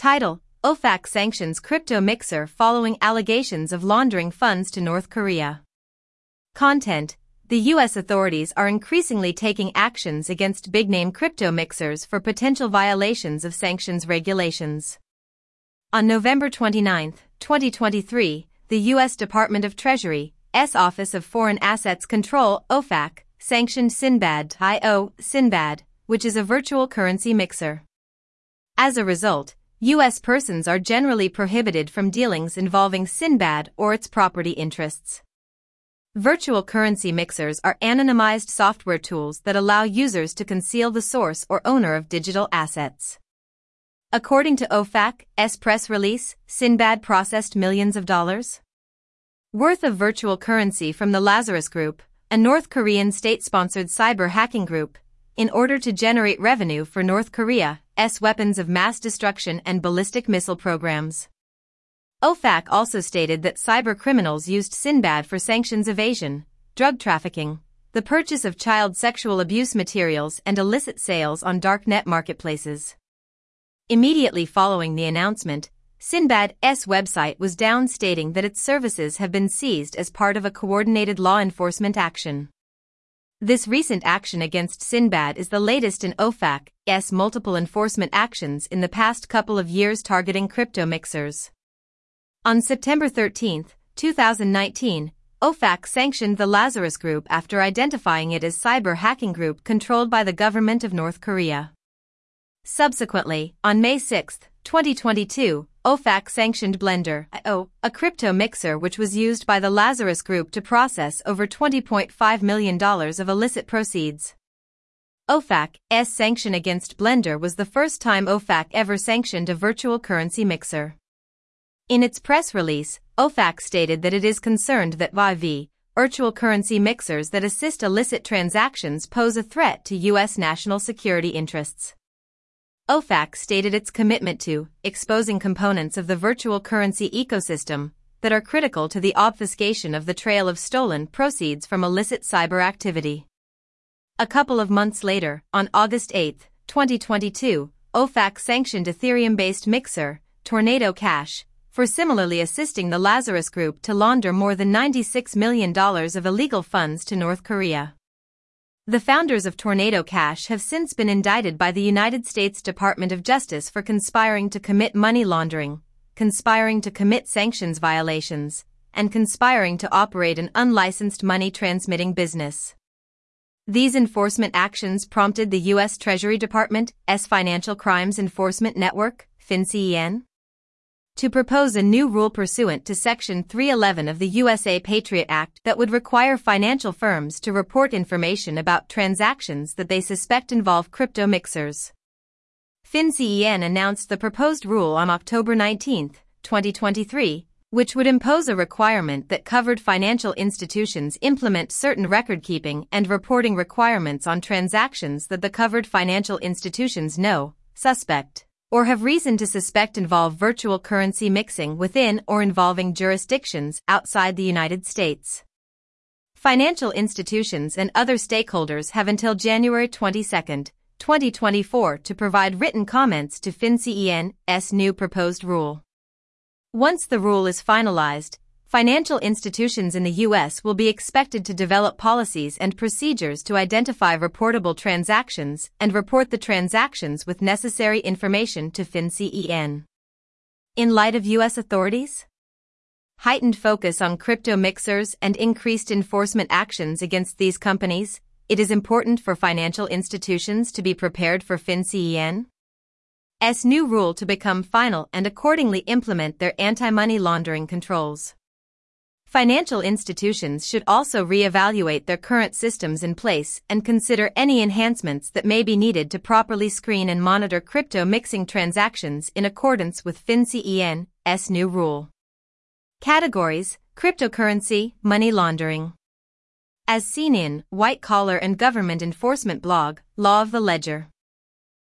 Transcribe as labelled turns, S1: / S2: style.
S1: Title: OFAC sanctions crypto mixer following allegations of laundering funds to North Korea. Content: the U.S. authorities are increasingly taking actions against big-name crypto mixers for potential violations of sanctions regulations. On November 29, 2023, the U.S. Department of Treasury's Office of Foreign Assets Control, OFAC, sanctioned Sinbad.io, Sinbad, which is a virtual currency mixer. As a result, U.S. persons are generally prohibited from dealings involving Sinbad or its property interests. Virtual currency mixers are anonymized software tools that allow users to conceal the source or owner of digital assets. According to OFAC's press release, Sinbad processed millions of dollars worth of virtual currency from the Lazarus Group, a North Korean state-sponsored cyber hacking group, in order to generate revenue for North Korea's weapons of mass destruction and ballistic missile programs. OFAC also stated that cyber criminals used Sinbad for sanctions evasion, drug trafficking, the purchase of child sexual abuse materials and illicit sales on darknet marketplaces. Immediately following the announcement, Sinbad's website was down, stating that its services have been seized as part of a coordinated law enforcement action. This recent action against Sinbad is the latest in OFAC's multiple enforcement actions in the past couple of years targeting crypto mixers. On September 13, 2019, OFAC sanctioned the Lazarus Group after identifying it as cyber hacking group controlled by the government of North Korea. Subsequently, on May 6, 2022, OFAC sanctioned Blender.io, a crypto mixer which was used by the Lazarus Group to process over $20.5 million of illicit proceeds. OFAC's sanction against Blender was the first time OFAC ever sanctioned a virtual currency mixer. In its press release, OFAC stated that it is concerned that virtual currency mixers that assist illicit transactions pose a threat to U.S. national security interests. OFAC stated its commitment to exposing components of the virtual currency ecosystem that are critical to the obfuscation of the trail of stolen proceeds from illicit cyber activity. A couple of months later, on August 8, 2022, OFAC sanctioned Ethereum-based mixer, Tornado Cash, for similarly assisting the Lazarus Group to launder more than $96 million of illegal funds to North Korea. The founders of Tornado Cash have since been indicted by the United States Department of Justice for conspiring to commit money laundering, conspiring to commit sanctions violations, and conspiring to operate an unlicensed money transmitting business. These enforcement actions prompted the U.S. Treasury Department's Financial Crimes Enforcement Network, FinCEN, to propose a new rule pursuant to Section 311 of the USA Patriot Act that would require financial firms to report information about transactions that they suspect involve crypto mixers. FinCEN announced the proposed rule on October 19, 2023, which would impose a requirement that covered financial institutions implement certain record-keeping and reporting requirements on transactions that the covered financial institutions know, suspect, or have reason to suspect involve virtual currency mixing within or involving jurisdictions outside the United States. Financial institutions and other stakeholders have until January 22, 2024 to provide written comments to FinCEN's new proposed rule. Once the rule is finalized, financial institutions in the U.S. will be expected to develop policies and procedures to identify reportable transactions and report the transactions with necessary information to FinCEN. In light of U.S. authorities' heightened focus on crypto mixers and increased enforcement actions against these companies, it is important for financial institutions to be prepared for FinCEN's new rule to become final and accordingly implement their anti-money laundering controls. Financial institutions should also re-evaluate their current systems in place and consider any enhancements that may be needed to properly screen and monitor crypto mixing transactions in accordance with FinCEN's new rule. Categories: cryptocurrency, money laundering. As seen in White Collar and Government Enforcement blog, Law of the Ledger.